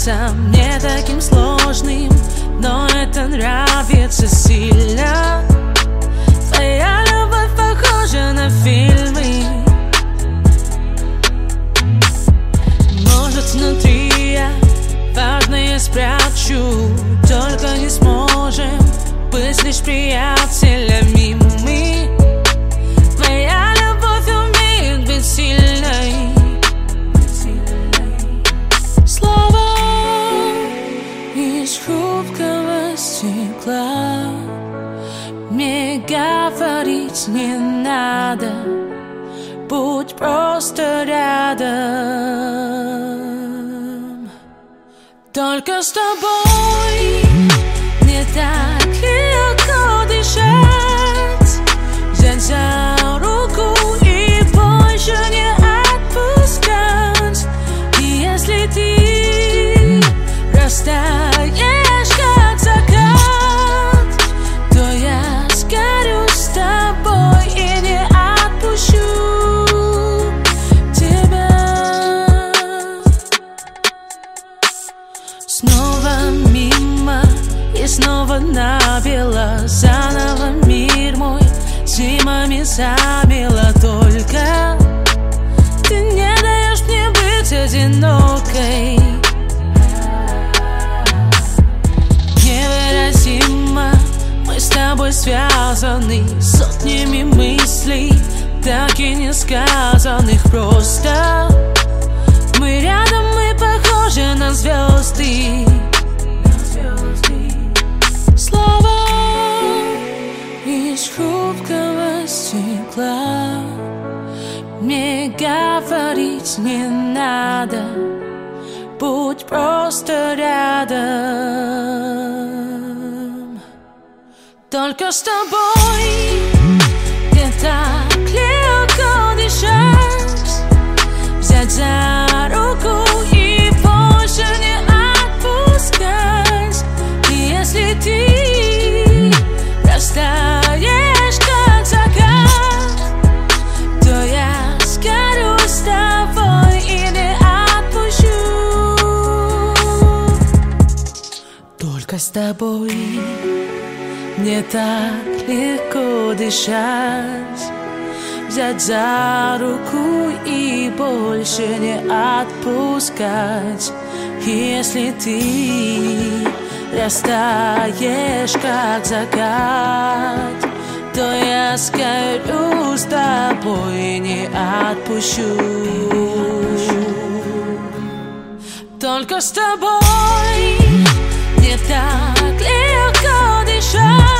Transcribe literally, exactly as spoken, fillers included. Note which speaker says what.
Speaker 1: кажется мне таким сложным, но это нравится сильно. Твоя любовь похожа на фильмы. Может, внутри я важное спрячу, только не сможем быть лишь приятелями мы. Твоя любовь умеет быть сильной. Слова из хрупкого стекла мне говорить не надо, будь просто рядом. Только с тобой не так легко дышать, взять за руку и больше не отпускать. И если ты растаешь как закат, то я сгорю с тобой и не отпущу тебя. Снова мимо и снова набело, заново мир мой зимами замело. Только ты не даешь мне быть одинокой. Невыразимо мы с тобой связаны сотнями мыслей, так и не сказанных. Просто мы рядом, мы похожи на звезды. Слова из хрупкого стекла мне говорить не надо, будь просто рядом. Только с тобой не так легко дышать, взять за руку и больше не отпускать. И если ты растаешь как закат, то я сгорю с тобой и не отпущу. Только с тобой не так легко дышать, взять за руку и больше не отпускать. Если ты растаешь как закат, то я сгорю с тобой и не отпущу. Только с тобой не так легко дышать,